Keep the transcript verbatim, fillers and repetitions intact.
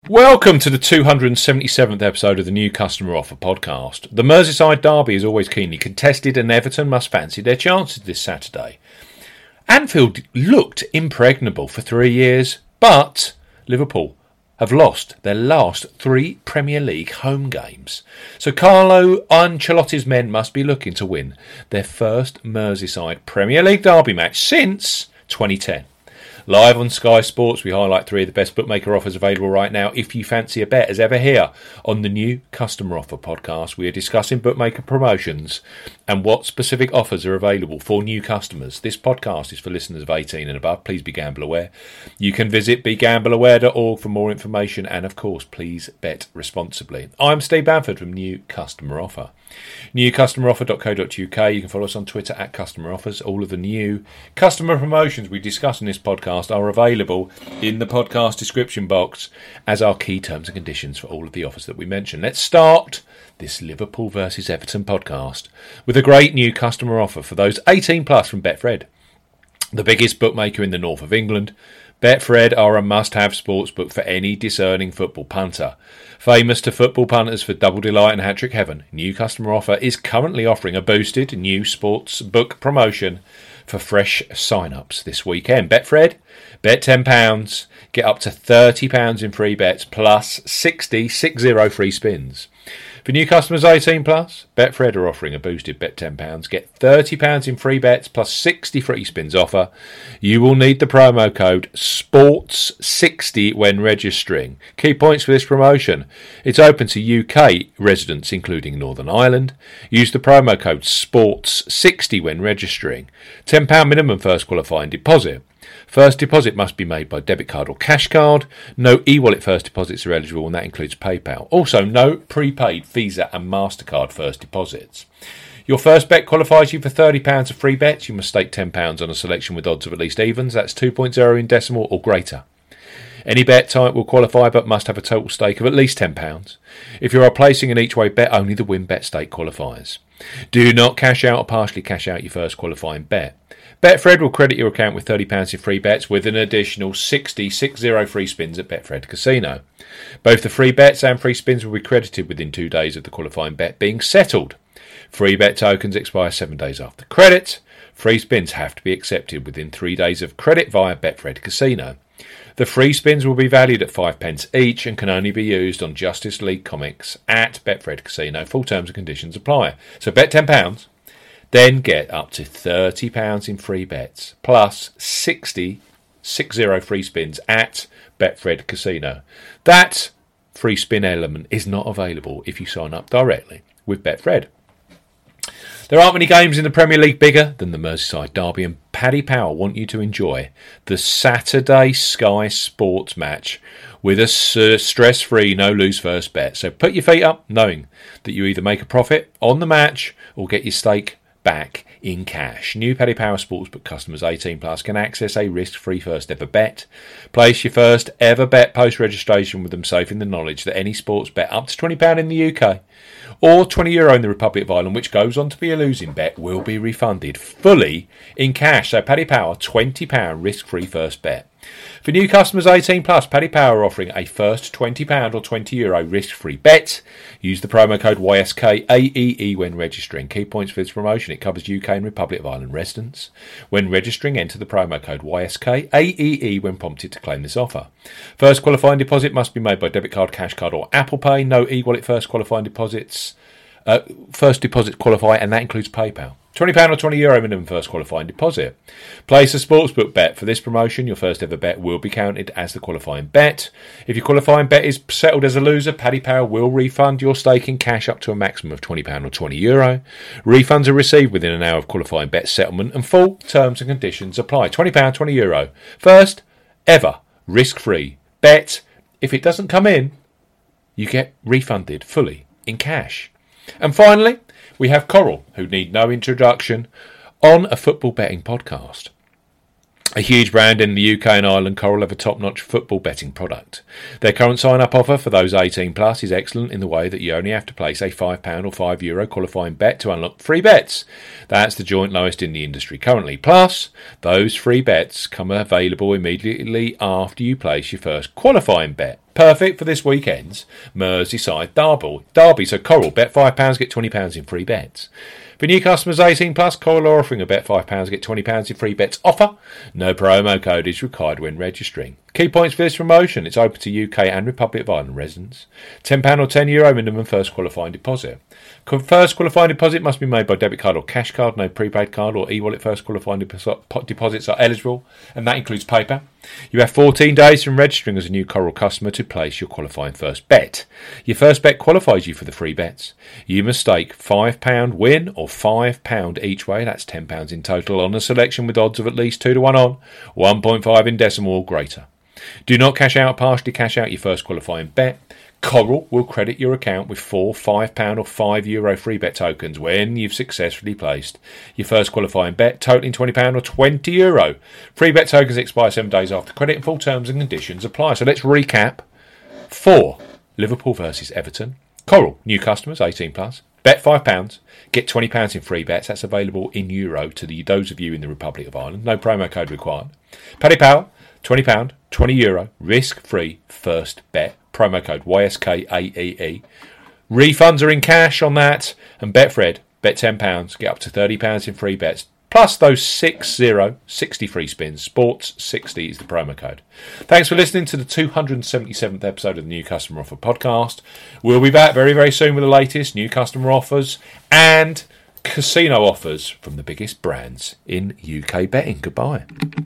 Welcome to the two hundred seventy-seventh episode of the New Customer Offer podcast. The Merseyside derby is always keenly contested and Everton must fancy their chances this Saturday. Anfield looked impregnable for three years, but Liverpool have lost their last three Premier League home games. So Carlo Ancelotti's men must be looking to win their first Merseyside Premier League derby match since twenty ten. Live on Sky Sports, we highlight three of the best bookmaker offers available right now. If you fancy a bet, as ever here on the New Customer Offer podcast, we are discussing bookmaker promotions and what specific offers are available for new customers. This podcast is for listeners of eighteen and above. Please be gamble aware. You can visit be gamble aware dot org for more information, and of course, please bet responsibly. I'm Steve Bamford from New Customer Offer. new customer offer dot co dot uk. You can follow us on Twitter at Customer Offers. All of the new customer promotions we discuss in this podcast are available in the podcast description box as our key terms and conditions for all of the offers that we mention. Let's start this Liverpool versus Everton podcast with a great new customer offer for those eighteen plus from Betfred, the biggest bookmaker in the north of England. Betfred are a must-have sportsbook for any discerning football punter. Famous to football punters for double delight and hat-trick heaven, New Customer Offer is currently offering a boosted new sports book promotion for fresh sign-ups this weekend. Betfred, bet ten pounds, get up to thirty pounds in free bets plus sixty, sixty free spins. For new customers eighteen plus, Betfred are offering a boosted bet ten pounds, get thirty pounds in free bets plus sixty free spins offer. You will need the promo code sports sixty when registering. Key points for this promotion: it's open to U K residents including Northern Ireland. Use the promo code sports sixty when registering. ten pounds minimum first qualifying deposit. First deposit must be made by debit card or cash card. No e-wallet first deposits are eligible, and that includes PayPal. Also, no prepaid Visa and MasterCard first deposits. Your first bet qualifies you for thirty pounds of free bets. You must stake ten pounds on a selection with odds of at least evens. That's two point oh in decimal or greater. Any bet type will qualify but must have a total stake of at least ten pounds. If you are placing an each-way bet, only the win bet stake qualifies. Do not cash out or partially cash out your first qualifying bet. Betfred will credit your account with thirty pounds in free bets with an additional sixty, sixty free spins at Betfred Casino. Both the free bets and free spins will be credited within two days of the qualifying bet being settled. Free bet tokens expire seven days after credit. Free spins have to be accepted within three days of credit via Betfred Casino. The free spins will be valued at five pence each and can only be used on Justice League comics at Betfred Casino. Full terms and conditions apply. So bet ten pounds, then get up to thirty pounds in free bets plus sixty, sixty free spins at Betfred Casino. That free spin element is not available if you sign up directly with Betfred. There aren't many games in the Premier League bigger than the Merseyside derby, and Paddy Power want you to enjoy the Saturday Sky Sports match with a stress-free, no-lose first bet. So put your feet up knowing that you either make a profit on the match or get your stake back in cash. New Paddy Power Sportsbook customers eighteen plus can access a risk-free first ever bet. Place your first ever bet post-registration with them safe in the knowledge that any sports bet up to twenty pounds in the U K or twenty euro in the Republic of Ireland, which goes on to be a losing bet, will be refunded fully in cash. So Paddy Power, twenty pounds risk-free first bet. For new customers eighteen plus, Paddy Power are offering a first twenty pounds or twenty euro risk-free bet. Use the promo code Y S K A E E when registering. Key points for this promotion: it covers U K and Republic of Ireland residents. When registering, enter the promo code Y S K A E E when prompted to claim this offer. First qualifying deposit must be made by debit card, cash card or Apple Pay. No e-wallet first qualifying deposits. Uh, first deposit qualify, and that includes PayPal. twenty pounds or twenty euro minimum first qualifying deposit. Place a sportsbook bet. For this promotion, your first ever bet will be counted as the qualifying bet. If your qualifying bet is settled as a loser, Paddy Power will refund your stake in cash up to a maximum of twenty pounds or twenty euro. Refunds are received within an hour of qualifying bet settlement, and full terms and conditions apply. twenty pounds, twenty euro. First ever risk-free bet. If it doesn't come in, you get refunded fully in cash. And finally, we have Coral, who need no introduction, on a football betting podcast. A huge brand in the U K and Ireland, Coral have a top-notch football betting product. Their current sign-up offer for those eighteen plus is excellent in the way that you only have to place a five pounds or five euro qualifying bet to unlock free bets. That's the joint lowest in the industry currently. Plus, those free bets come available immediately after you place your first qualifying bet. Perfect for this weekend's Merseyside derby. Derby. So Coral, bet five pounds, get twenty pounds in free bets. For new customers eighteen plus, Coral are offering a bet five pounds, get twenty pounds in free bets offer. No promo code is required when registering. Key points for this promotion: it's open to U K and Republic of Ireland residents. ten pounds or ten euro minimum first qualifying deposit. First qualifying deposit must be made by debit card or cash card. No prepaid card or e-wallet first qualifying deposits are eligible, and that includes paper. You have fourteen days from registering as a new Coral customer to place your qualifying first bet. Your first bet qualifies you for the free bets. You must stake five pounds win or five pounds each way, that's ten pounds in total, on a selection with odds of at least two to one on, one point five in decimal or greater. Do not cash out or partially cash out your first qualifying bet. Coral will credit your account with four five pounds or five euro free bet tokens when you've successfully placed your first qualifying bet, totaling twenty pounds or twenty euro. Free bet tokens expire seven days after credit and full terms and conditions apply. So let's recap. four. Liverpool versus Everton. Coral, new customers, eighteen plus. Bet five pounds, get twenty pounds in free bets. That's available in euro to the, those of you in the Republic of Ireland. No promo code required. Paddy Power, twenty pounds, twenty euro, risk-free first bet. Promo code Y S K A E E. Refunds are in cash on that. And Betfred, bet ten pounds, get up to thirty pounds in free bets. Plus those six zero, sixty free spins. Sports sixty is the promo code. Thanks for listening to the two hundred seventy-seventh episode of the New Customer Offer podcast. We'll be back very, very soon with the latest new customer offers and casino offers from the biggest brands in U K betting. Goodbye.